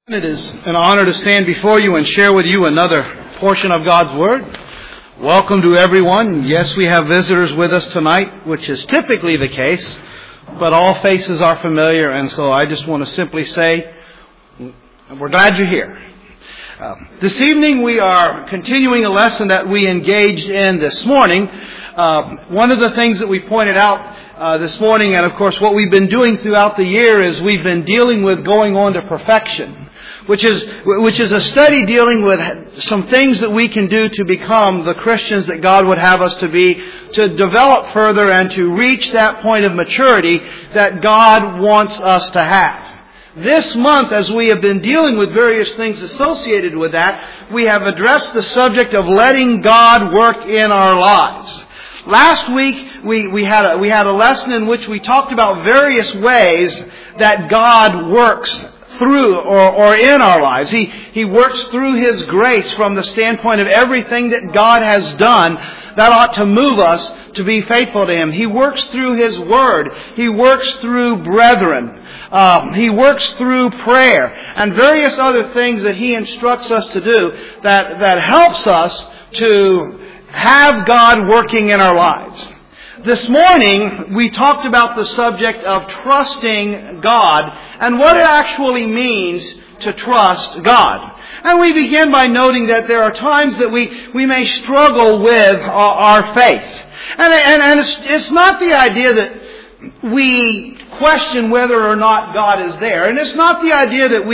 It is an honor to stand before you and share with you another portion of God's Word. Welcome to everyone. Yes, we have visitors with us tonight, which is typically the case, but all faces are familiar, and so I just want to simply say, we're glad you're here. This evening we are continuing a lesson that we engaged in this morning. One of the things that we pointed out this morning, and of course what we've been doing throughout the year, is we've been dealing with going on to perfection. Which is a study dealing with some things that we can do to become the Christians that God would have us to be, to develop further and to reach that point of maturity that God wants us to have. This month, as we have been dealing with various things associated with that, we have addressed the subject of letting God work in our lives. Last week, we had a lesson in which we talked about various ways that God works through or in our lives. He works through His grace from the standpoint of everything that God has done that ought to move us to be faithful to Him. He works through His Word. He works through brethren. He works through prayer and various other things that He instructs us to do that helps us to have God working in our lives. This morning, we talked about the subject of trusting God and what it actually means to trust God. And we begin by noting that there are times that we may struggle with our faith. And it's not the idea that we question whether or not God is there. And it's not the idea that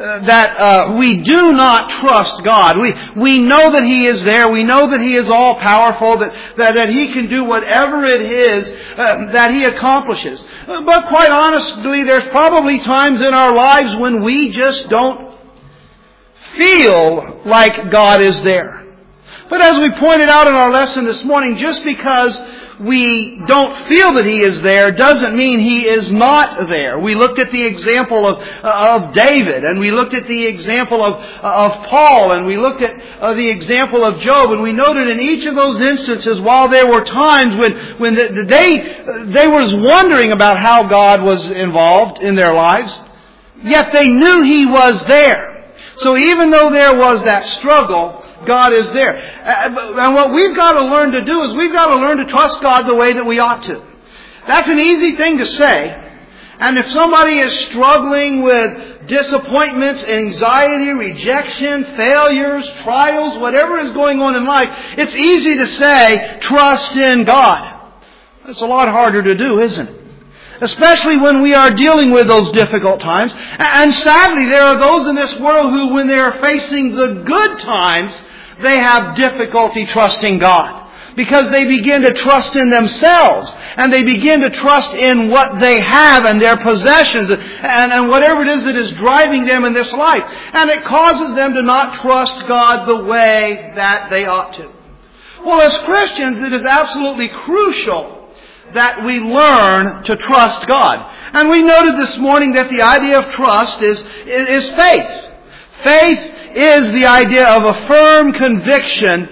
we do not trust God. We know that He is there. We know that He is all powerful, that He can do whatever it is that He accomplishes. But quite honestly, there's probably times in our lives when we just don't feel like God is there. But as we pointed out in our lesson this morning, just because we don't feel that He is there doesn't mean He is not there. We looked at the example of David, and we looked at the example of Paul, and we looked at the example of Job, and we noted in each of those instances, while there were times when they was wondering about how God was involved in their lives, yet they knew He was there. So even though there was that struggle, God is there. And what we've got to learn to do is we've got to learn to trust God the way that we ought to. That's an easy thing to say. And if somebody is struggling with disappointments, anxiety, rejection, failures, trials, whatever is going on in life, it's easy to say, trust in God. It's a lot harder to do, isn't it? Especially when we are dealing with those difficult times. And sadly, there are those in this world who, when they are facing the good times, they have difficulty trusting God. Because they begin to trust in themselves. And they begin to trust in what they have and their possessions. And whatever it is that is driving them in this life. And it causes them to not trust God the way that they ought to. Well, as Christians, it is absolutely crucial that we learn to trust God. And we noted this morning that the idea of trust is faith. Faith is the idea of a firm conviction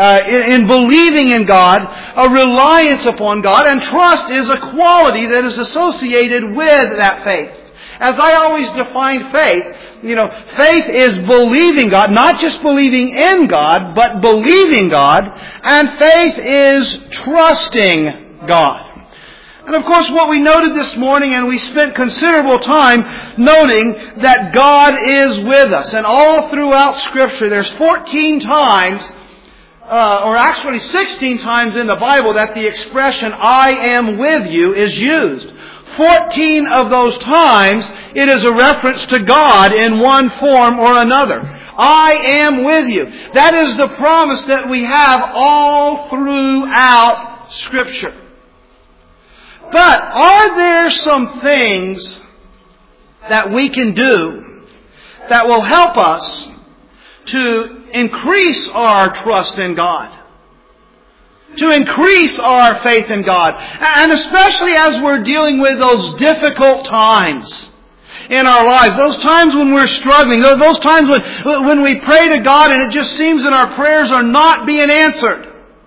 in believing in God, a reliance upon God, and trust is a quality that is associated with that faith. As I always define faith, faith is believing God, not just believing in God, but believing God, and faith is trusting God. And of course, what we noted this morning, and we spent considerable time noting that God is with us. And all throughout Scripture, there's 14 times, or actually 16 times in the Bible that the expression, I am with you, is used. 14 of those times, it is a reference to God in one form or another. I am with you. That is the promise that we have all throughout Scripture. But are there some things that we can do that will help us to increase our trust in God? To increase our faith in God? And especially as we're dealing with those difficult times in our lives, those times when we're struggling, those times when we pray to God and it just seems that our prayers are not being answered.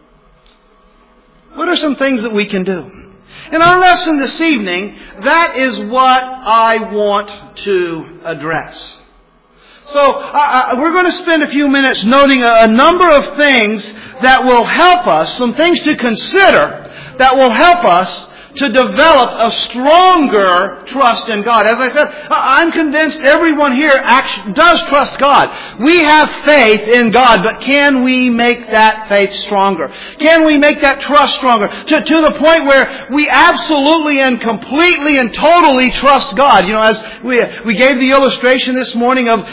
What are some things that we can do? In our lesson this evening, that is what I want to address. So we're going to spend a few minutes noting a number of things that will help us, some things to consider that will help us to develop a stronger trust in God. As I said, I'm convinced everyone here does trust God. We have faith in God, but can we make that faith stronger? Can we make that trust stronger? To the point where we absolutely and completely and totally trust God. As we gave the illustration this morning of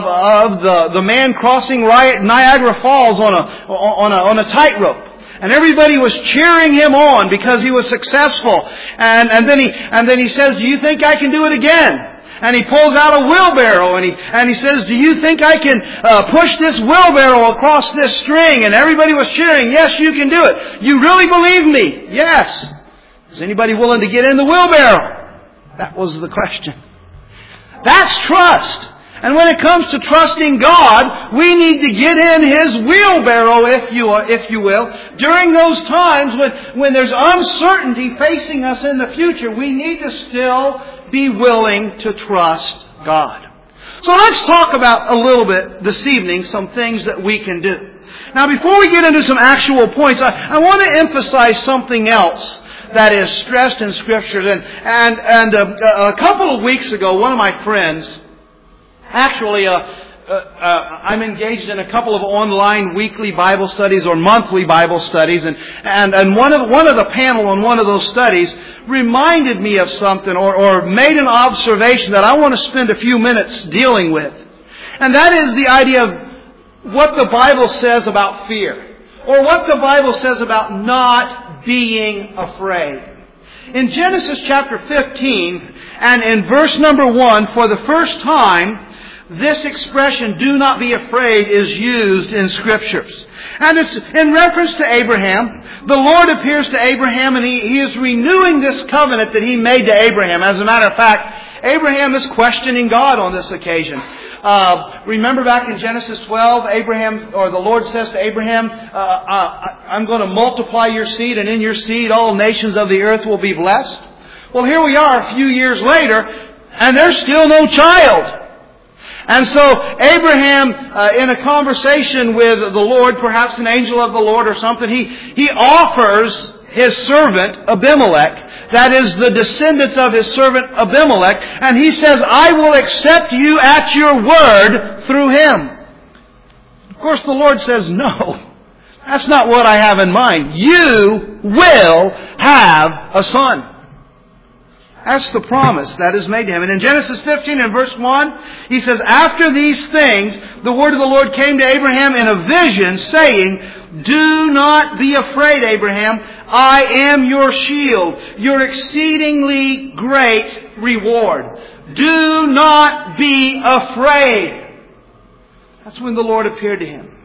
the man crossing Niagara Falls on a tightrope. And everybody was cheering him on because he was successful. And then he says, "Do you think I can do it again?" And he pulls out a wheelbarrow and he says, "Do you think I can push this wheelbarrow across this string?" And everybody was cheering, "Yes, you can do it. You really believe me?" "Yes." "Is anybody willing to get in the wheelbarrow?" That was the question. That's trust. And when it comes to trusting God, we need to get in His wheelbarrow, if you will. During those times when there's uncertainty facing us in the future, we need to still be willing to trust God. So let's talk about a little bit this evening some things that we can do. Now, before we get into some actual points, I want to emphasize something else that is stressed in Scripture. And a couple of weeks ago, one of my friends, actually, I'm engaged in a couple of online weekly Bible studies or monthly Bible studies, and one of the panel on one of those studies reminded me of something or made an observation that I want to spend a few minutes dealing with. And that is the idea of what the Bible says about fear, or what the Bible says about not being afraid. In Genesis chapter 15 and in verse number 1, for the first time, this expression, "do not be afraid," is used in Scriptures. And it's in reference to Abraham. The Lord appears to Abraham and He is renewing this covenant that He made to Abraham. As a matter of fact, Abraham is questioning God on this occasion. Remember back in Genesis 12, the Lord says to Abraham, "I'm going to multiply your seed, and in your seed all nations of the earth will be blessed." Well, here we are a few years later, and there's still no child. And so Abraham, in a conversation with the Lord, perhaps an angel of the Lord or something, he offers his servant Abimelech, that is the descendants of his servant Abimelech, and he says, "I will accept you at your word through him." Of course, the Lord says, "No, that's not what I have in mind. You will have a son." That's the promise that is made to him. And in Genesis 15 and verse 1, he says, "After these things, the word of the Lord came to Abraham in a vision, saying, 'Do not be afraid, Abraham. I am your shield, your exceedingly great reward. Do not be afraid.'" That's when the Lord appeared to him.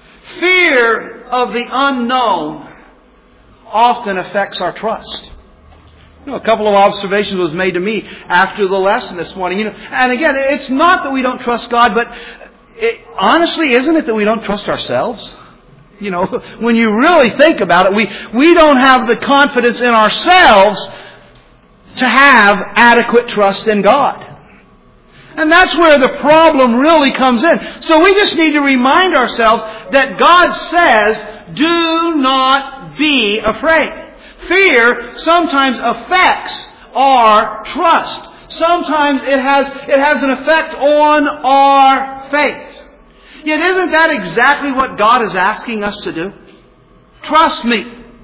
Fear of the unknown often affects our trust. A couple of observations was made to me after the lesson this morning. And again, it's not that we don't trust God, but honestly, isn't it that we don't trust ourselves? When you really think about it, we don't have the confidence in ourselves to have adequate trust in God. And that's where the problem really comes in. So we just need to remind ourselves that God says, "Do not be afraid." Fear sometimes affects our trust. Sometimes it has an effect on our faith. Yet isn't that exactly what God is asking us to do? Trust me.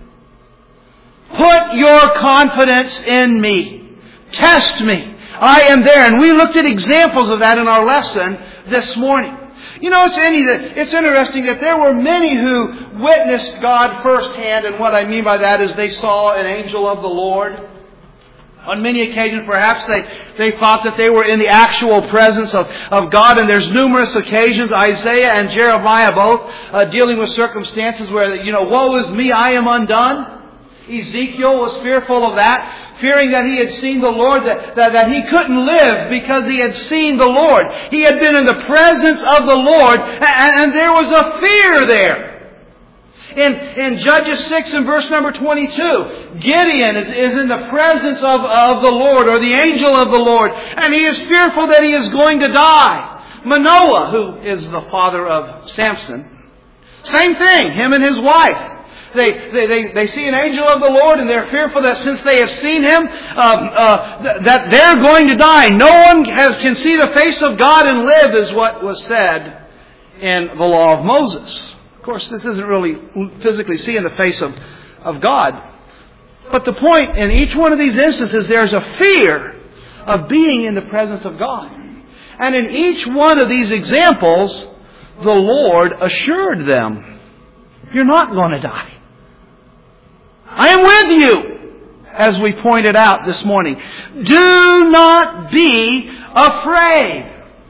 Put your confidence in me. Test me. I am there. And we looked at examples of that in our lesson this morning. It's interesting that there were many who witnessed God firsthand, and what I mean by that is they saw an angel of the Lord. On many occasions, perhaps they thought that they were in the actual presence of God, and there's numerous occasions, Isaiah and Jeremiah both, dealing with circumstances where, "Woe is me, I am undone." Ezekiel was fearful of that, fearing that he had seen the Lord, that he couldn't live because he had seen the Lord. He had been in the presence of the Lord, and there was a fear there. In Judges 6 and verse number 22, Gideon is in the presence of the Lord, or the angel of the Lord, and he is fearful that he is going to die. Manoah, who is the father of Samson, same thing, him and his wife. They see an angel of the Lord, and they're fearful that since they have seen him, that they're going to die. No one can see the face of God and live, is what was said in the law of Moses. Of course, this isn't really physically seeing the face of God. But the point in each one of these instances, there's a fear of being in the presence of God. And in each one of these examples, the Lord assured them, you're not going to die. I am with you, as we pointed out this morning. Do not be afraid.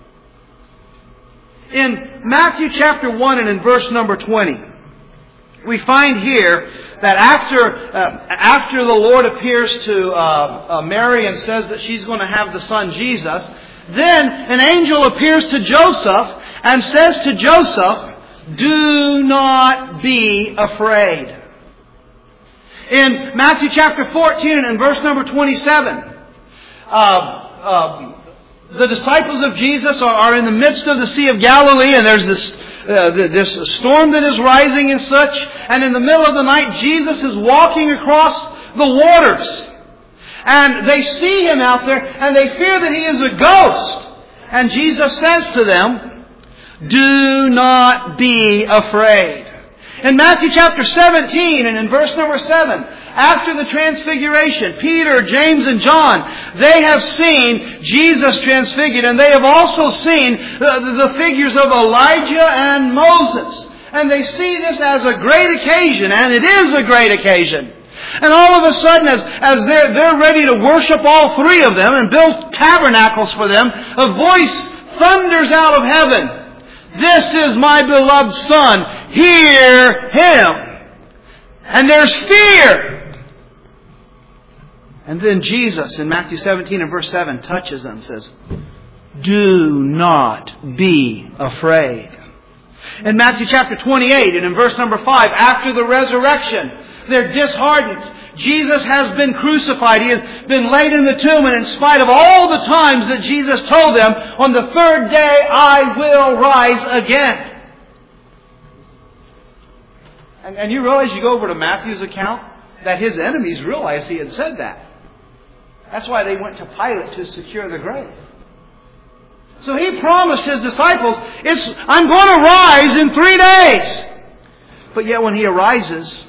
In Matthew chapter 1 and in verse number 20, we find here that after the Lord appears to Mary and says that she's going to have the son Jesus, then an angel appears to Joseph and says to Joseph, do not be afraid. In Matthew chapter 14 and verse number 27, the disciples of Jesus are in the midst of the Sea of Galilee, and there's this storm that is rising and such. And in the middle of the night, Jesus is walking across the waters. And they see Him out there, and they fear that He is a ghost. And Jesus says to them, do not be afraid. In Matthew chapter 17 and in verse number 7, after the transfiguration, Peter, James, and John, they have seen Jesus transfigured, and they have also seen the figures of Elijah and Moses. And they see this as a great occasion, and it is a great occasion. And all of a sudden, as they're ready to worship all three of them and build tabernacles for them, a voice thunders out of heaven. This is my beloved Son. Hear Him. And there's fear. And then Jesus in Matthew 17 and verse 7 touches them and says, do not be afraid. In Matthew chapter 28 and in verse number 5, after the resurrection, they're disheartened. Jesus has been crucified. He has been laid in the tomb. And in spite of all the times that Jesus told them, on the third day I will rise again. And you realize, you go over to Matthew's account, that his enemies realized he had said that. That's why they went to Pilate to secure the grave. So he promised his disciples, I'm going to rise in 3 days. But yet when he arises,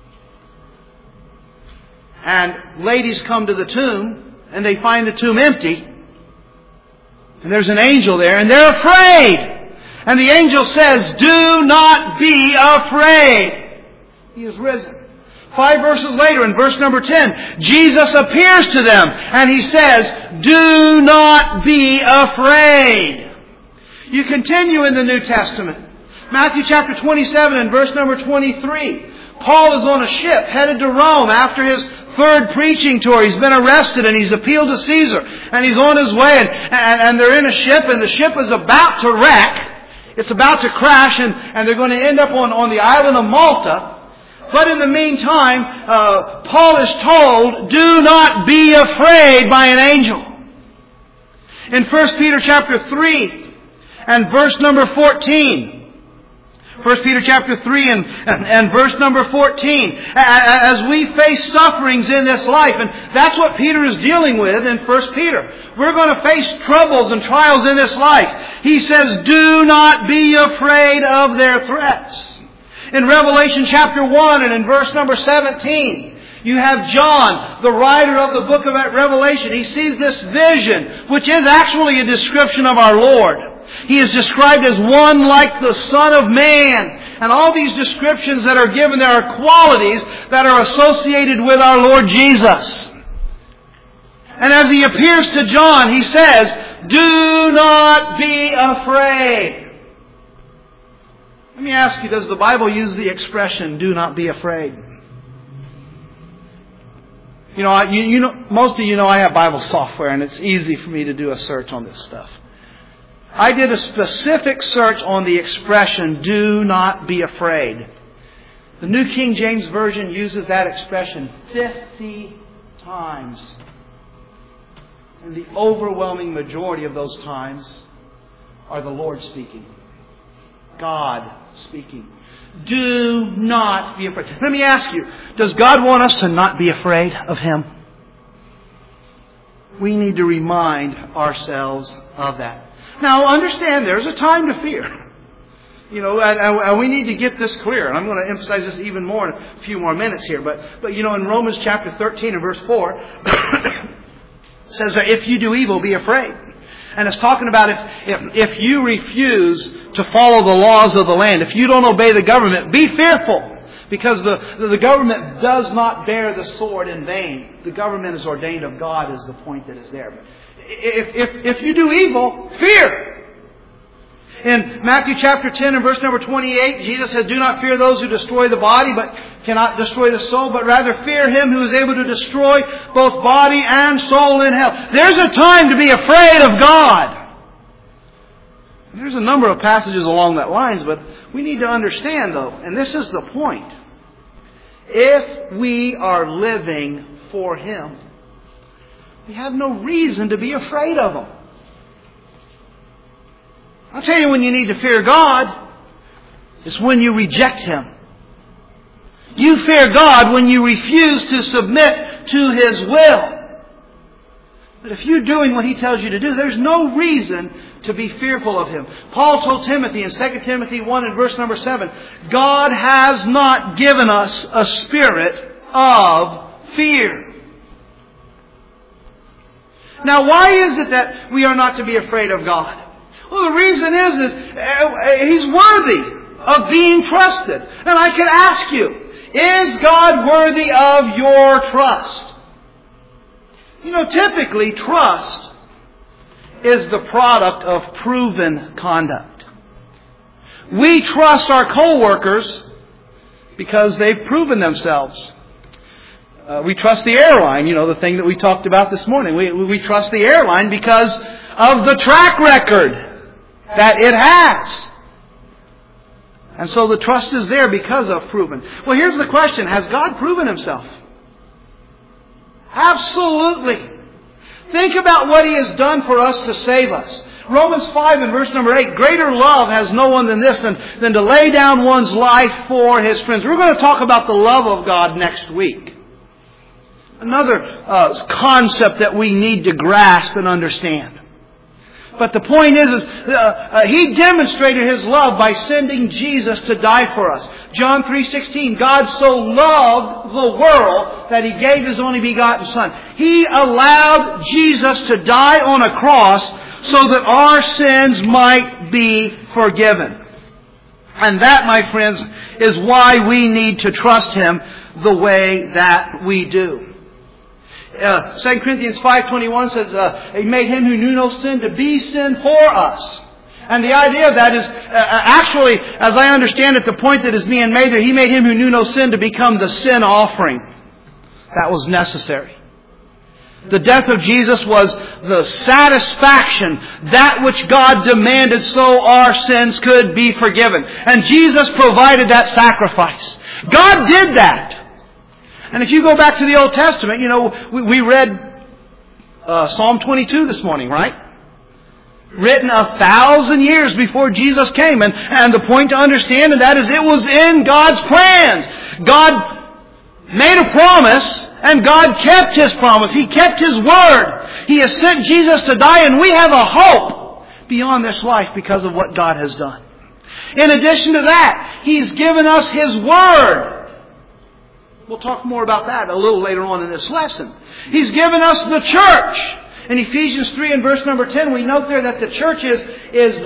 and ladies come to the tomb, and they find the tomb empty, and there's an angel there, and they're afraid. And the angel says, do not be afraid. He is risen. 5 verses later, in verse number 10, Jesus appears to them, and He says, do not be afraid. You continue in the New Testament. Matthew chapter 27 and verse number 23. Paul is on a ship headed to Rome after his third preaching tour. He's been arrested and he's appealed to Caesar. And he's on his way, and they're in a ship, and the ship is about to wreck. It's about to crash, and they're going to end up on the island of Malta. But in the meantime, Paul is told, do not be afraid by an angel. In 1 Peter chapter 3 and verse number 14. 1 Peter chapter 3 and verse number 14. As we face sufferings in this life, and that's what Peter is dealing with in 1 Peter. We're going to face troubles and trials in this life. He says, do not be afraid of their threats. In Revelation chapter 1 and in verse number 17, you have John, the writer of the book of Revelation. He sees this vision, which is actually a description of our Lord. He is described as one like the Son of Man. And all these descriptions that are given, there are qualities that are associated with our Lord Jesus. And as He appears to John, He says, do not be afraid. Let me ask you, does the Bible use the expression, do not be afraid? You know, most of you know I have Bible software, and it's easy for me to do a search on this stuff. I did a specific search on the expression, do not be afraid. The New King James Version uses that expression 50 times. And the overwhelming majority of those times are the Lord speaking. God speaking. Do not be afraid. Let me ask you, does God want us to not be afraid of Him? We need to remind ourselves of that. Now, understand there's a time to fear. And we need to get this clear. And I'm going to emphasize this even more in a few more minutes here. But in Romans chapter 13 and verse 4, it says that if you do evil, be afraid. And it's talking about if you refuse to follow the laws of the land, if you don't obey the government, be fearful. Because the government does not bear the sword in vain. The government is ordained of God is the point that is there. But if you do evil, fear. In Matthew chapter 10 and verse number 28, Jesus said, do not fear those who destroy the body, but cannot destroy the soul, but rather fear Him who is able to destroy both body and soul in hell. There's a time to be afraid of God. There's a number of passages along that lines, but we need to understand though, and this is the point. If we are living for Him, we have no reason to be afraid of Him. I'll tell you when you need to fear God, it's when you reject Him. You fear God when you refuse to submit to His will. But if you're doing what He tells you to do, there's no reason to be fearful of Him. Paul told Timothy in 2 Timothy 1 and verse number 7, God has not given us a spirit of fear. Now, why is it that we are not to be afraid of God? Well, the reason is He's worthy of being trusted. And I can ask you, is God worthy of your trust? Typically trust is the product of proven conduct. We trust our co-workers because they've proven themselves. We trust the airline, the thing that we talked about this morning. We trust the airline because of the track record that it has. And so the trust is there because of proven. Well, here's the question. Has God proven Himself? Absolutely. Think about what He has done for us to save us. Romans 5 and verse number 8, greater love has no one than this, than to lay down one's life for his friends. We're going to talk about the love of God next week. Another concept that we need to grasp and understand. But the point is He demonstrated His love by sending Jesus to die for us. John 3:16, God so loved the world that He gave His only begotten Son. He allowed Jesus to die on a cross so that our sins might be forgiven. And that, my friends, is why we need to trust Him the way that we do. 2 Corinthians 5:21 says, He made Him who knew no sin to be sin for us. And the idea of that is, actually, as I understand it, the point that is being made there, He made Him who knew no sin to become the sin offering. That was necessary. The death of Jesus was the satisfaction, that which God demanded so our sins could be forgiven. And Jesus provided that sacrifice. God did that. And if you go back to the Old Testament, we read Psalm 22 this morning, right? Written 1,000 years before Jesus came. And the point to understand in that is it was in God's plans. God made a promise and God kept His promise. He kept His word. He has sent Jesus to die, and we have a hope beyond this life because of what God has done. In addition to that, He's given us His word. We'll talk more about that a little later on in this lesson. He's given us the church. In Ephesians 3 and verse number 10, we note there that the church it's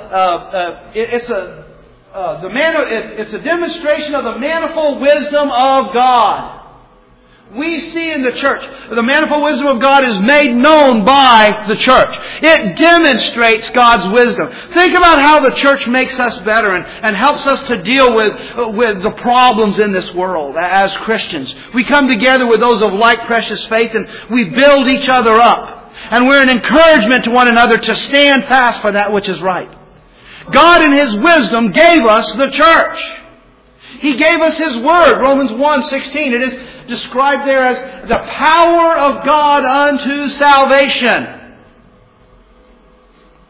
a demonstration of the manifold wisdom of God. We see in the church, the manifold wisdom of God is made known by the church. It demonstrates God's wisdom. Think about how the church makes us better and helps us to deal with the problems in this world as Christians. We come together with those of like precious faith and we build each other up. And we're an encouragement to one another to stand fast for that which is right. God in His wisdom gave us the church. He gave us His word. Romans 1:16. It is described there as the power of God unto salvation.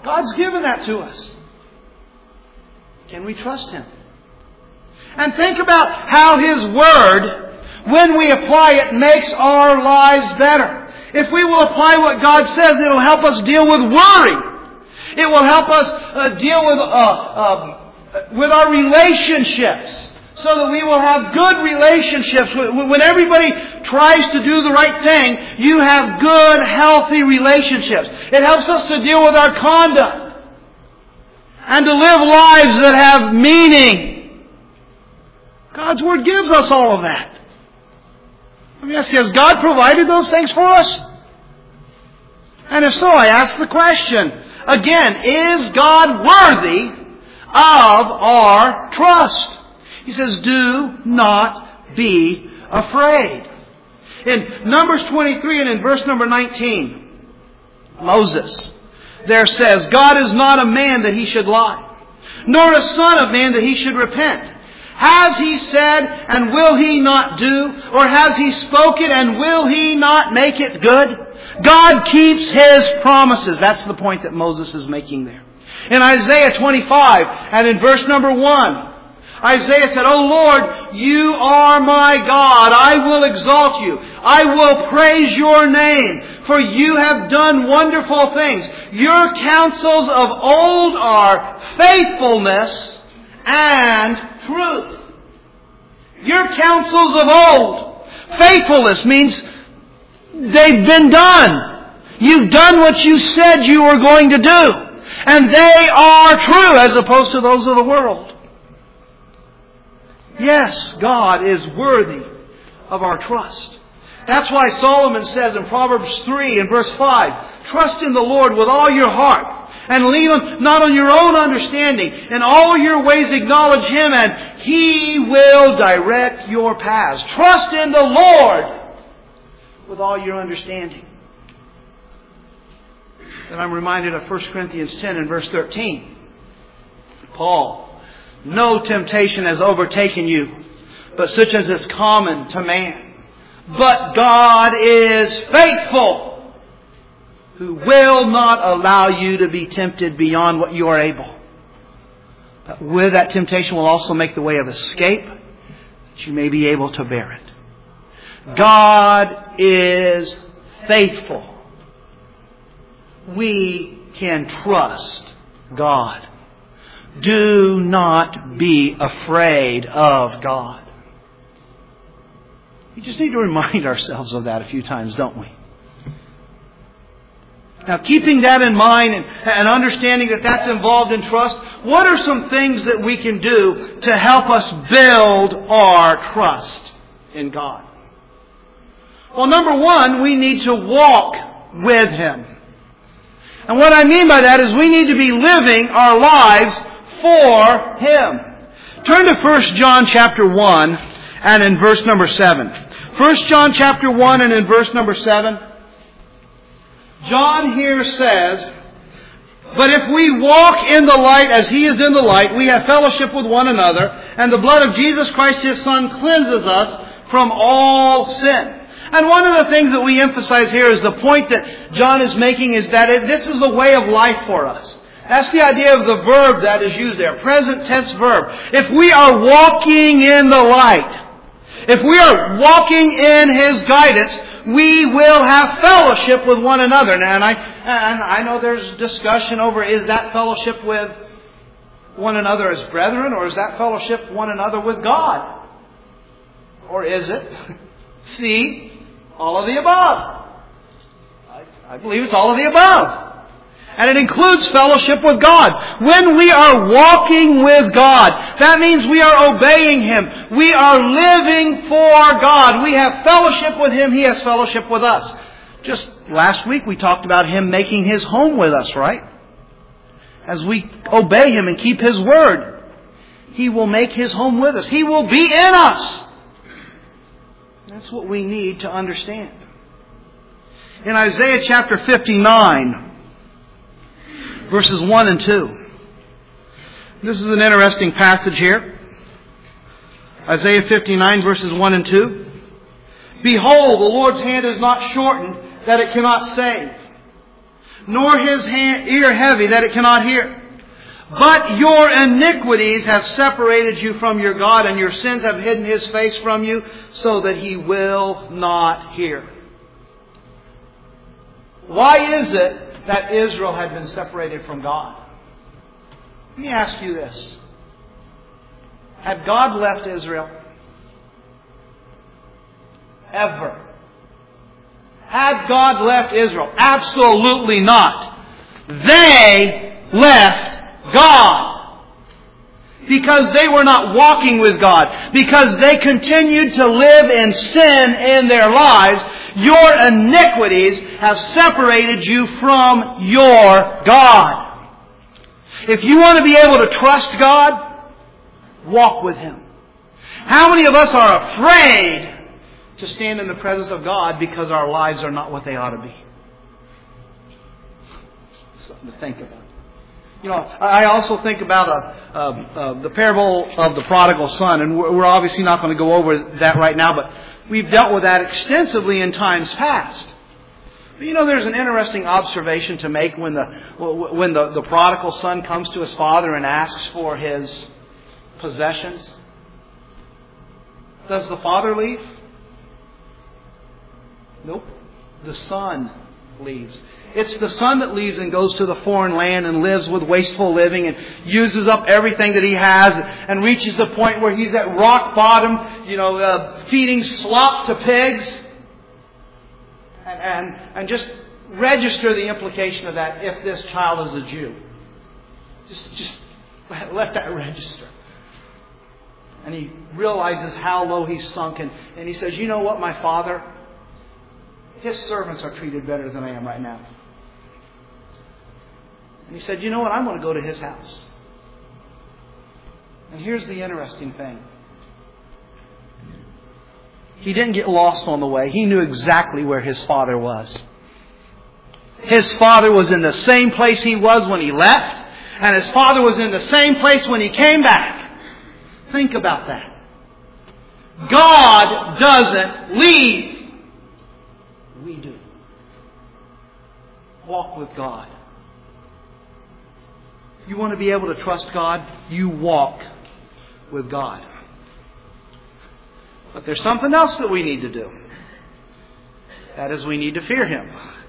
God's given that to us. Can we trust Him? And think about how His Word, when we apply it, makes our lives better. If we will apply what God says, it'll help us deal with worry. It will help us deal with our relationships, so that we will have good relationships. When everybody tries to do the right thing, you have good, healthy relationships. It helps us to deal with our conduct and to live lives that have meaning. God's Word gives us all of that. Let me ask you, has God provided those things for us? And if so, I ask the question, again, is God worthy of our trust? He says, do not be afraid. In Numbers 23 and in verse number 19, Moses there says, God is not a man that He should lie, nor a son of man that He should repent. Has He said, and will He not do? Or has He spoken, and will He not make it good? God keeps His promises. That's the point that Moses is making there. In Isaiah 25 and in verse number 1, Isaiah said, O Lord, You are my God. I will exalt You. I will praise Your name, for You have done wonderful things. Your counsels of old are faithfulness and truth. Your counsels of old. Faithfulness means they've been done. You've done what you said you were going to do. And they are true as opposed to those of the world. Yes, God is worthy of our trust. That's why Solomon says in Proverbs 3 and verse 5, trust in the Lord with all your heart and lean not on your own understanding. In all your ways acknowledge Him and He will direct your paths. Trust in the Lord with all your understanding. Then I'm reminded of 1 Corinthians 10 and verse 13. Paul, no temptation has overtaken you, but such as is common to man. But God is faithful, who will not allow you to be tempted beyond what you are able. But with that temptation will also make the way of escape, that you may be able to bear it. God is faithful. We can trust God. Do not be afraid of God. We just need to remind ourselves of that a few times, don't we? Now, keeping that in mind and understanding that that's involved in trust, what are some things that we can do to help us build our trust in God? Well, number one, we need to walk with Him. And what I mean by that is we need to be living our lives for Him. Turn to 1 John chapter 1 and in verse number 7. 1 John chapter 1 and in verse number 7. John here says, but if we walk in the light as He is in the light, we have fellowship with one another, and the blood of Jesus Christ His Son cleanses us from all sin. And one of the things that we emphasize here is the point that John is making is that this is a way of life for us. That's the idea of the verb that is used there. Present tense verb. If we are walking in the light, if we are walking in His guidance, we will have fellowship with one another. And I know there's discussion over, is that fellowship with one another as brethren, or is that fellowship one another with God? Or is it, see, all of the above? I believe it's all of the above. And it includes fellowship with God. When we are walking with God, that means we are obeying Him. We are living for God. We have fellowship with Him. He has fellowship with us. Just last week we talked about Him making His home with us, right? As we obey Him and keep His word, He will make His home with us. He will be in us. That's what we need to understand. In Isaiah chapter 59, verses 1 and 2. This is an interesting passage here. Isaiah 59, verses 1 and 2. Behold, the Lord's hand is not shortened, that it cannot save, nor his ear heavy that it cannot hear. But your iniquities have separated you from your God, and your sins have hidden His face from you, so that He will not hear. Why is it that Israel had been separated from God? Let me ask you this. Had God left Israel? Ever? Had God left Israel? Absolutely not. They left God. Because they were not walking with God. Because they continued to live in sin in their lives. Your iniquities have separated you from your God. If you want to be able to trust God, walk with Him. How many of us are afraid to stand in the presence of God because our lives are not what they ought to be? Something to think about. You know, I also think about the parable of the prodigal son, and we're obviously not going to go over that right now, but we've dealt with that extensively in times past. But you know, there's an interesting observation to make when the prodigal son comes to his father and asks for his possessions. Does the father leave? Nope. The son leaves. It's the son that leaves and goes to the foreign land and lives with wasteful living and uses up everything that he has and reaches the point where he's at rock bottom, feeding slop to pigs. And just register the implication of that if this child is a Jew. Just let that register. And he realizes how low he's sunk, and he says, you know what, my father? His servants are treated better than I am right now. And he said, you know what, I'm going to go to his house. And here's the interesting thing. He didn't get lost on the way. He knew exactly where his father was. His father was in the same place he was when he left, and his father was in the same place when he came back. Think about that. God doesn't leave. We do. Walk with God. You want to be able to trust God? You walk with God. But there's something else that we need to do. That is, we need to fear Him.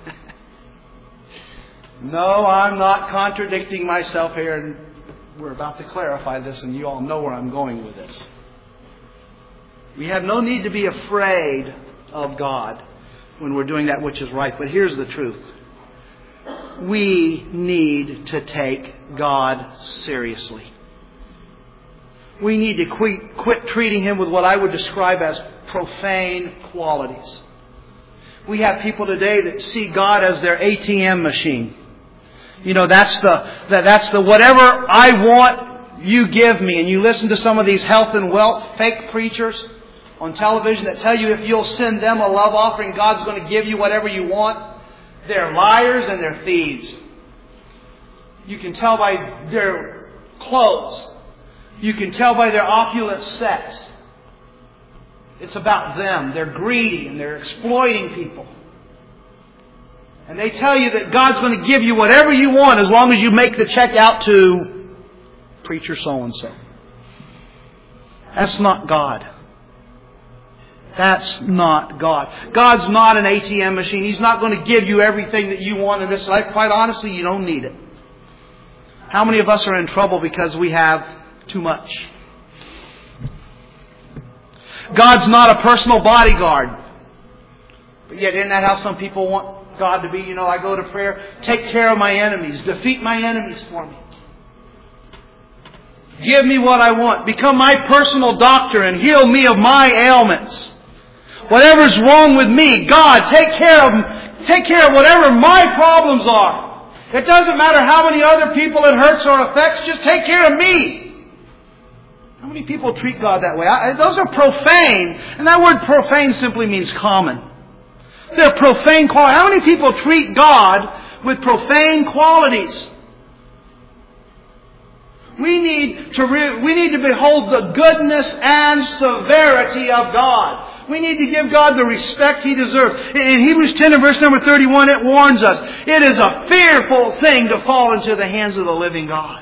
No, I'm not contradicting myself here, and we're about to clarify this, and you all know where I'm going with this. We have no need to be afraid of God when we're doing that which is right. But here's the truth. We need to take God seriously. We need to quit treating Him with what I would describe as profane qualities. We have people today that see God as their ATM machine. You know, that's the whatever I want, you give me. And you listen to some of these health and wealth fake preachers on television that tell you if you'll send them a love offering, God's going to give you whatever you want. They're liars and they're thieves. You can tell by their clothes. You can tell by their opulent sex. It's about them. They're greedy and they're exploiting people. And they tell you that God's going to give you whatever you want as long as you make the check out to preacher so-and-so. That's not God. That's not God. God's not an ATM machine. He's not going to give you everything that you want in this life. Quite honestly, you don't need it. How many of us are in trouble because we have too much? God's not a personal bodyguard. But yet, isn't that how some people want God to be? You know, I go to prayer, take care of my enemies, defeat my enemies for me. Give me what I want. Become my personal doctor and heal me of my ailments. Whatever's wrong with me, God, take care of them. Take care of whatever my problems are. It doesn't matter how many other people it hurts or affects, just take care of me. How many people treat God that way? Those are profane. And that word profane simply means common. They're profane qualities. How many people treat God with profane qualities? We need to behold the goodness and severity of God. We need to give God the respect He deserves. In Hebrews 10 and verse number 31, it warns us, it is a fearful thing to fall into the hands of the living God.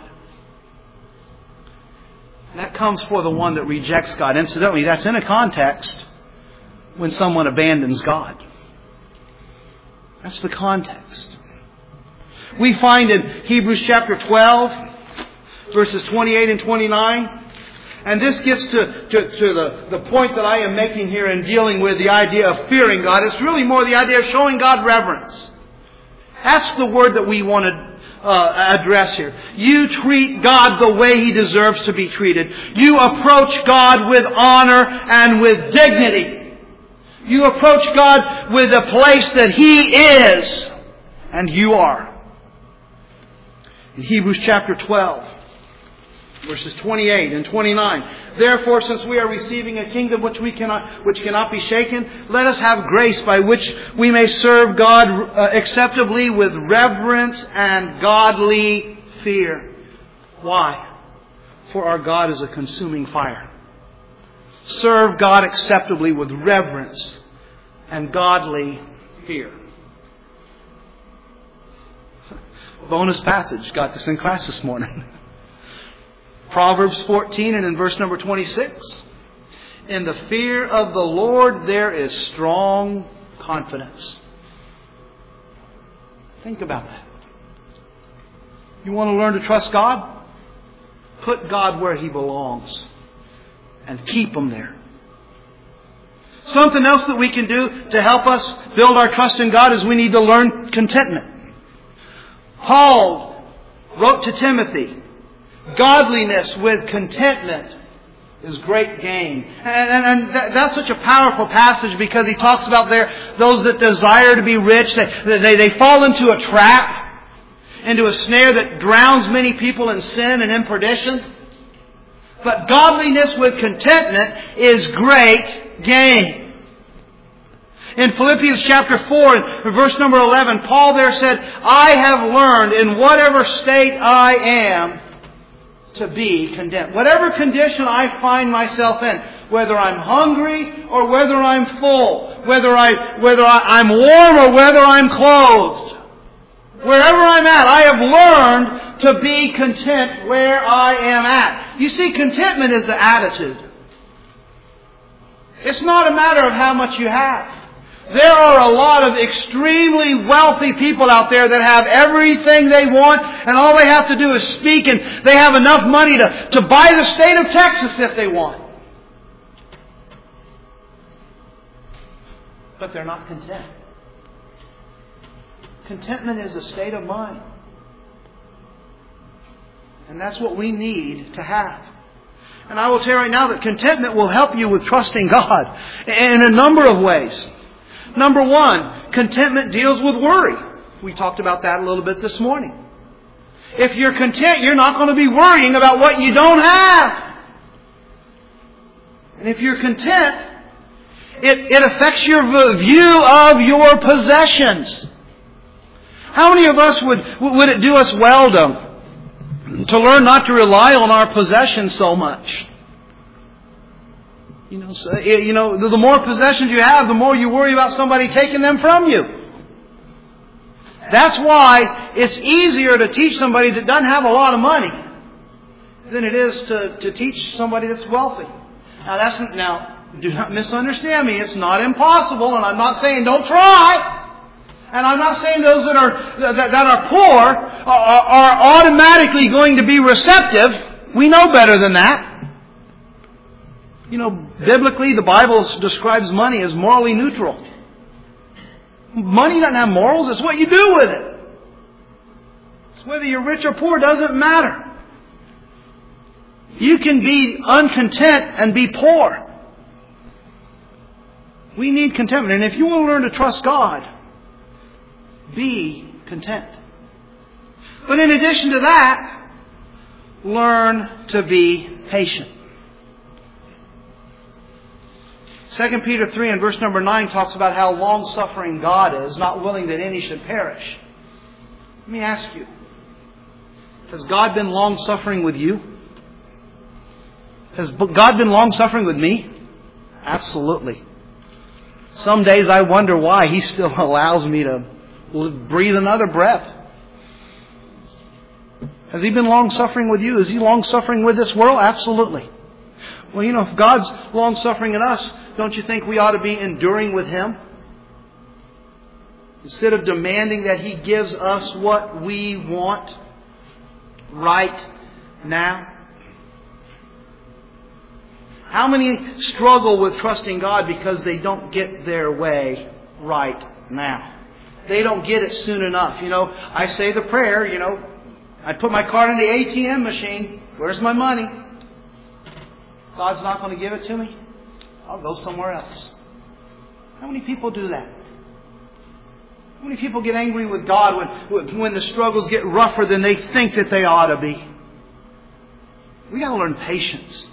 And that comes for the one that rejects God. Incidentally, that's in a context when someone abandons God. That's the context. We find in Hebrews chapter 12, verses 28 and 29, and this gets to the point that I am making here in dealing with the idea of fearing God. It's really more the idea of showing God reverence. That's the word that we want to address here. You treat God the way He deserves to be treated. You approach God with honor and with dignity. You approach God with the place that He is and you are. In Hebrews chapter 12, verses 28 and 29. Therefore, since we are receiving a kingdom which cannot be shaken, let us have grace by which we may serve God acceptably with reverence and godly fear. Why? For our God is a consuming fire. Serve God acceptably with reverence and godly fear. Bonus passage. Got this in class this morning. Proverbs 14 and in verse number 26. In the fear of the Lord there is strong confidence. Think about that. You want to learn to trust God? Put God where He belongs and keep Him there. Something else that we can do to help us build our trust in God is we need to learn contentment. Paul wrote to Timothy, godliness with contentment is great gain. And that's such a powerful passage because he talks about those that desire to be rich. They fall into a trap, into a snare that drowns many people in sin and in perdition. But godliness with contentment is great gain. In Philippians chapter 4, and verse number 11, Paul there said, I have learned in whatever state I am to be content. Whatever condition I find myself in, whether I'm hungry or whether I'm full, whether I'm warm or whether I'm clothed, wherever I'm at, I have learned to be content where I am at. You see, contentment is the attitude. It's not a matter of how much you have. There are a lot of extremely wealthy people out there that have everything they want, and all they have to do is speak, and they have enough money to buy the state of Texas if they want. But they're not content. Contentment is a state of mind. And that's what we need to have. And I will tell you right now that contentment will help you with trusting God in a number of ways. Number one, contentment deals with worry. We talked about that a little bit this morning. If you're content, you're not going to be worrying about what you don't have. And if you're content, it affects your view of your possessions. How many of us would it do us well to learn not to rely on our possessions so much? The more possessions you have, the more you worry about somebody taking them from you. That's why it's easier to teach somebody that doesn't have a lot of money than it is to teach somebody that's wealthy. Now, do not misunderstand me. It's not impossible, and I'm not saying don't try. And I'm not saying those that are poor are automatically going to be receptive. We know better than that. Biblically, the Bible describes money as morally neutral. Money doesn't have morals. It's what you do with it. It's whether you're rich or poor doesn't matter. You can be uncontent and be poor. We need contentment. And if you want to learn to trust God, be content. But in addition to that, learn to be patient. 2 Peter 3 and verse number 9 talks about how long-suffering God is, not willing that any should perish. Let me ask you, Has God been long-suffering with you? Has God been long-suffering with me? Absolutely. Some days I wonder why He still allows me to breathe another breath. Has He been long-suffering with you? Is He long-suffering with this world? Absolutely. Well, if God's long-suffering in us, don't you think we ought to be enduring with Him? Instead of demanding that He gives us what we want right now. How many struggle with trusting God because they don't get their way right now? They don't get it soon enough. I say the prayer, I put my card in the ATM machine. Where's my money? God's not going to give it to me. I'll go somewhere else. How many people do that? How many people get angry with God when the struggles get rougher than they think that they ought to be? We got to learn patience.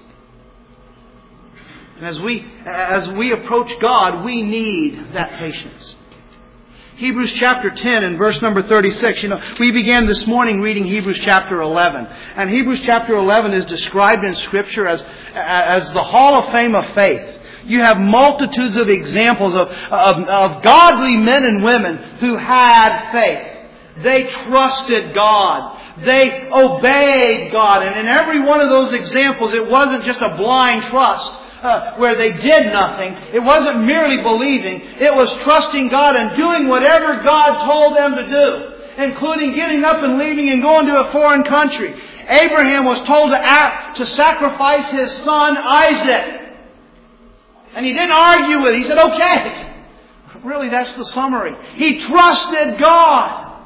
And as we approach God, we need that patience. Hebrews chapter 10 and verse number 36. We began this morning reading Hebrews chapter 11. And Hebrews chapter 11 is described in Scripture as the Hall of Fame of faith. You have multitudes of examples of godly men and women who had faith. They trusted God. They obeyed God. And in every one of those examples, it wasn't just a blind trust where they did nothing. It wasn't merely believing. It was trusting God and doing whatever God told them to do, including getting up and leaving and going to a foreign country. Abraham was told to sacrifice his son Isaac. And he didn't argue with it. He said, okay. Really, that's the summary. He trusted God.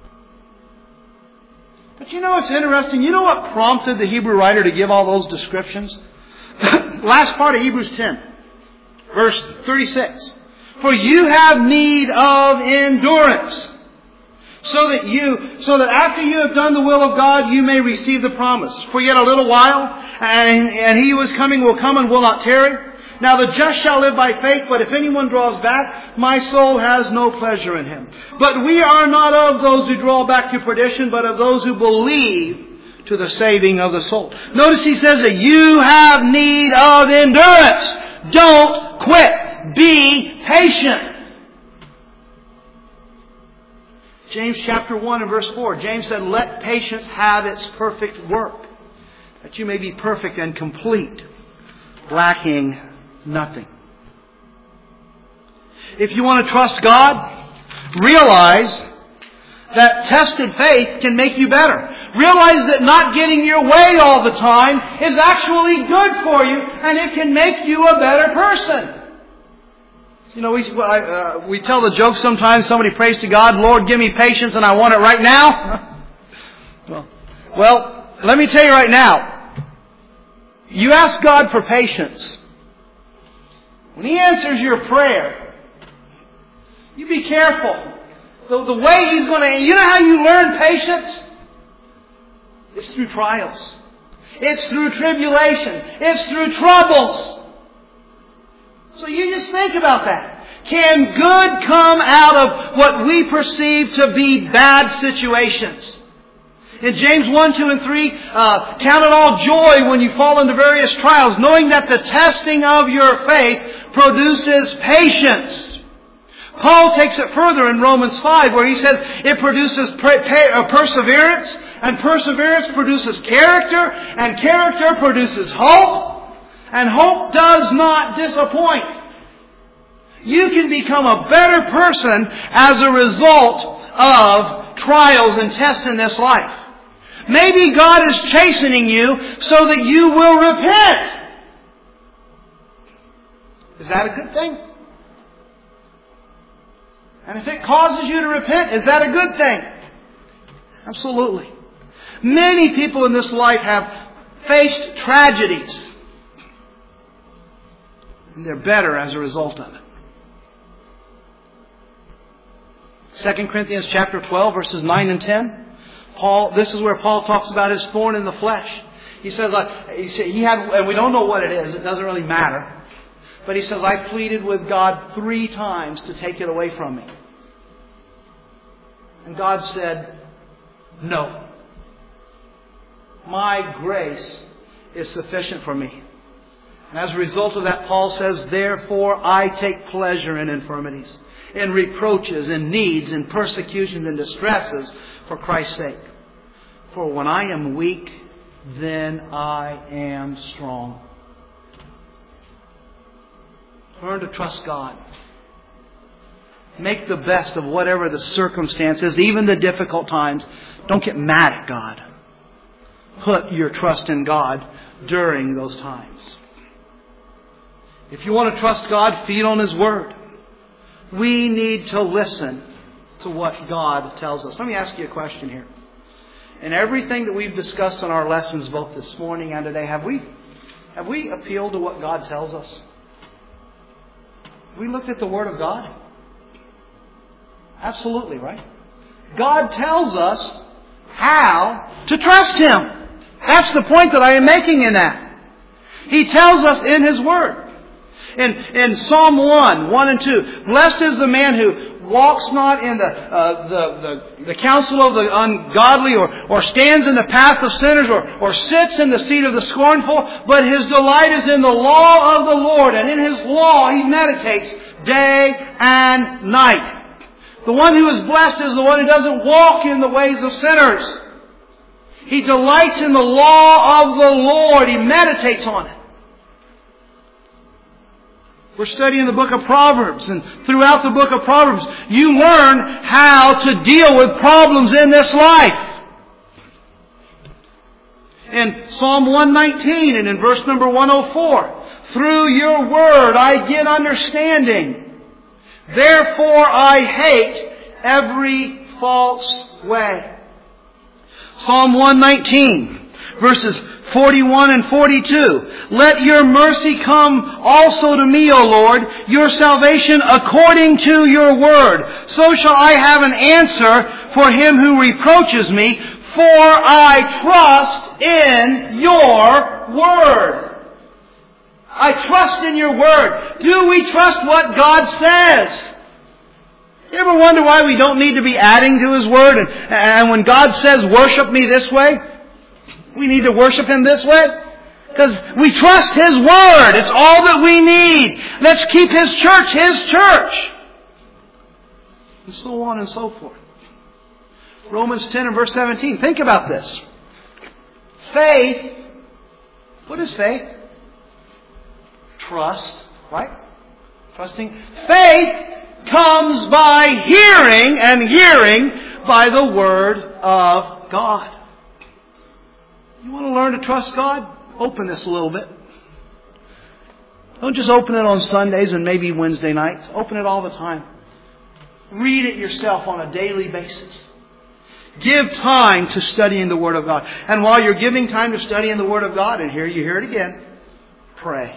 But it's interesting. You know what prompted the Hebrew writer to give all those descriptions? Last part of Hebrews 10, verse 36. For you have need of endurance, so that after you have done the will of God, you may receive the promise. For yet a little while, and He who is coming will come and will not tarry. Now the just shall live by faith, but if anyone draws back, my soul has no pleasure in him. But we are not of those who draw back to perdition, but of those who believe to the saving of the soul. Notice he says that you have need of endurance. Don't quit. Be patient. James chapter 1 and verse 4. James said, let patience have its perfect work, that you may be perfect and complete, lacking nothing. If you want to trust God, realize that tested faith can make you better. Realize that not getting your way all the time is actually good for you, and it can make you a better person. We tell the joke sometimes. Somebody prays to God, Lord, give me patience and I want it right now. Well, let me tell you right now. You ask God for patience. When He answers your prayer, you be careful. The way He's going to... You know how you learn patience? It's through trials. It's through tribulation. It's through troubles. So you just think about that. Can good come out of what we perceive to be bad situations? In James 1, 2, and 3, count it all joy when you fall into various trials, knowing that the testing of your faith produces patience. Paul takes it further in Romans 5, where he says it produces perseverance, and perseverance produces character, and character produces hope, and hope does not disappoint. You can become a better person as a result of trials and tests in this life. Maybe God is chastening you so that you will repent. Is that a good thing? And if it causes you to repent, is that a good thing? Absolutely. Many people in this life have faced tragedies, and they're better as a result of it. 2 Corinthians chapter 12, verses 9 and 10. This is where Paul talks about his thorn in the flesh. He says, he had, and we don't know what it is, it doesn't really matter. But he says, I pleaded with God 3 times to take it away from me. And God said, no. My grace is sufficient for me. And as a result of that, Paul says, therefore I take pleasure in infirmities, in reproaches, in needs, in persecutions, and distresses for Christ's sake. For when I am weak, then I am strong. Learn to trust God. Make the best of whatever the circumstances, even the difficult times. Don't get mad at God. Put your trust in God during those times. If you want to trust God, feed on His Word. We need to listen to what God tells us. Let me ask you a question here. In everything that we've discussed in our lessons both this morning and today, have we appealed to what God tells us? Have we looked at the Word of God? Absolutely, right? God tells us how to trust Him. That's the point that I am making in that. He tells us in His Word. In Psalm 1 and 2, blessed is the man who walks not in the counsel of the ungodly, or stands in the path of sinners, or sits in the seat of the scornful, but his delight is in the law of the Lord, and in His law he meditates day and night. The one who is blessed is the one who doesn't walk in the ways of sinners. He delights in the law of the Lord. He meditates on it. We're studying the book of Proverbs, and throughout the book of Proverbs, you learn how to deal with problems in this life. In Psalm 119 and in verse number 104, through your word I get understanding. Therefore I hate every false way. Psalm 119, verses 41 and 42. Let your mercy come also to me, O Lord, your salvation according to your word. So shall I have an answer for him who reproaches me, for I trust in your word. I trust in your word. Do we trust what God says? You ever wonder why we don't need to be adding to His word? And when God says, worship me this way, we need to worship Him this way? Because we trust His word. It's all that we need. Let's keep His church His church. And so on and so forth. Romans 10 and verse 17. Think about this. Faith. What is faith? Trust. Right? Trusting. Faith comes by hearing, and hearing by the word of God. You want to learn to trust God? Open this a little bit. Don't just open it on Sundays and maybe Wednesday nights. Open it all the time. Read it yourself on a daily basis. Give time to studying the Word of God. And while you're giving time to studying the Word of God, and here you hear it again, pray.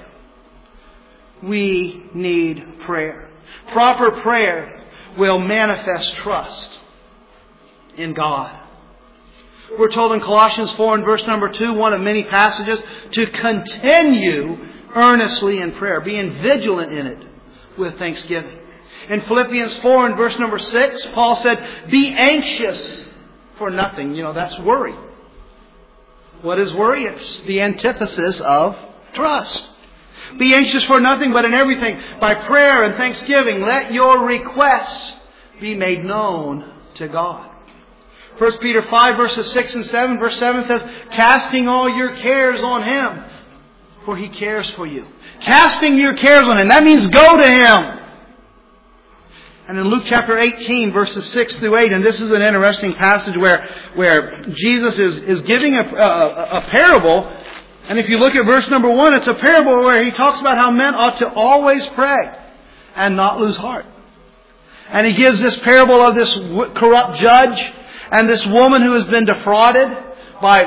We need prayer. Proper prayer will manifest trust in God. We're told in Colossians 4 and verse number 2, one of many passages, to continue earnestly in prayer, being vigilant in it with thanksgiving. In Philippians 4 and verse number 6, Paul said, be anxious for nothing. You know, that's worry. What is worry? It's the antithesis of trust. Be anxious for nothing, but in everything, by prayer and thanksgiving, let your requests be made known to God. 1 Peter 5 verses 6 and 7. Verse 7 says, casting all your cares on Him, for He cares for you. Casting your cares on Him. That means go to Him. And in Luke chapter 18 verses 6 through 8, and this is an interesting passage where Jesus is giving a parable. And if you look at verse number 1, it's a parable where He talks about how men ought to always pray and not lose heart. And He gives this parable of this corrupt judge and this woman who has been defrauded by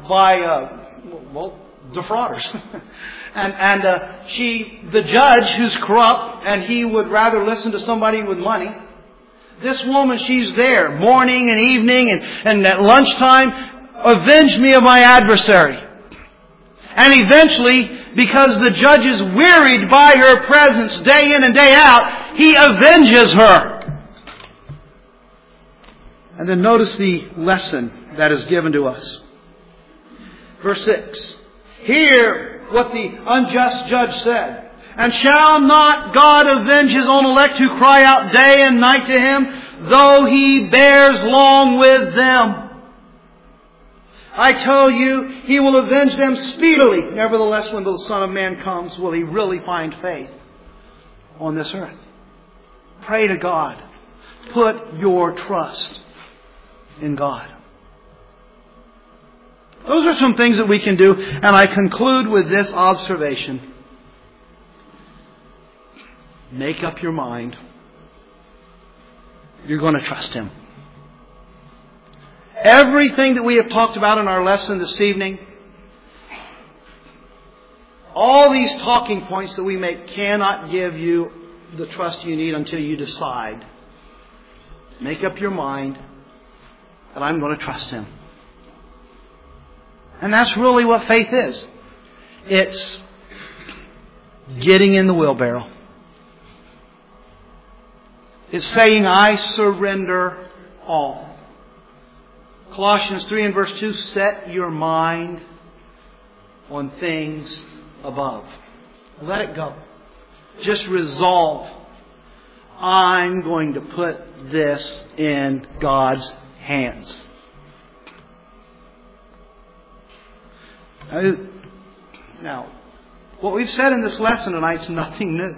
defrauders. and the judge who's corrupt, and he would rather listen to somebody with money. This woman, she's there morning and evening and at lunchtime, avenge me of my adversary. And eventually, because the judge is wearied by her presence day in and day out, he avenges her. And then notice the lesson that is given to us. Verse 6. Hear what the unjust judge said. And shall not God avenge His own elect who cry out day and night to Him, though He bears long with them? I tell you, He will avenge them speedily. Nevertheless, when the Son of Man comes, will He really find faith on this earth? Pray to God. Put your trust in God. Those are some things that we can do, and I conclude with this observation. Make up your mind. You're going to trust Him. Everything that we have talked about in our lesson this evening, all these talking points that we make cannot give you the trust you need until you decide. Make up your mind that I'm going to trust Him. And that's really what faith is. It's getting in the wheelbarrow. It's saying, I surrender all. Colossians 3 and verse 2, set your mind on things above. Let it go. Just resolve. I'm going to put this in God's hands. Now, what we've said in this lesson tonight is nothing new.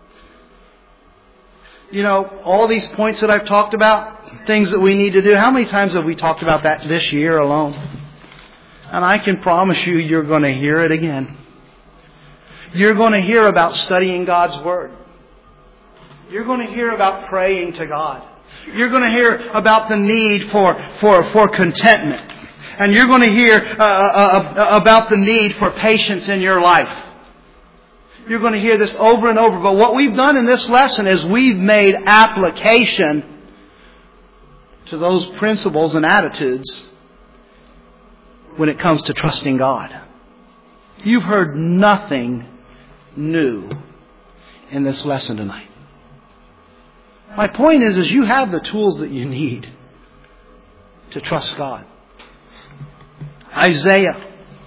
You know, all these points that I've talked about, things that we need to do, how many times have we talked about that this year alone? And I can promise you, you're going to hear it again. You're going to hear about studying God's Word. You're going to hear about praying to God. You're going to hear about the need for contentment. And you're going to hear about the need for patience in your life. You're going to hear this over and over. But what we've done in this lesson is we've made application to those principles and attitudes when it comes to trusting God. You've heard nothing new in this lesson tonight. My point is you have the tools that you need to trust God. Isaiah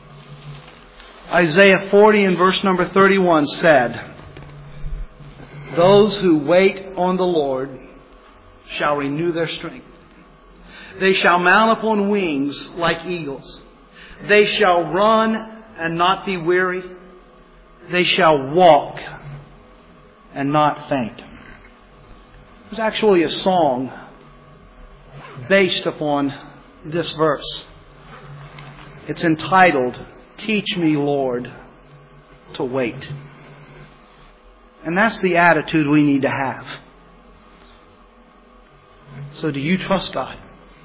40 and verse number 31 said, those who wait on the Lord shall renew their strength. They shall mount up on wings like eagles. They shall run and not be weary. They shall walk and not faint. There's actually a song based upon this verse. It's entitled, Teach Me, Lord, to Wait. And that's the attitude we need to have. So do you trust God?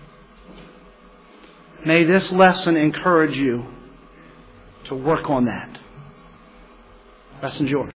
May this lesson encourage you to work on that. Lesson's yours.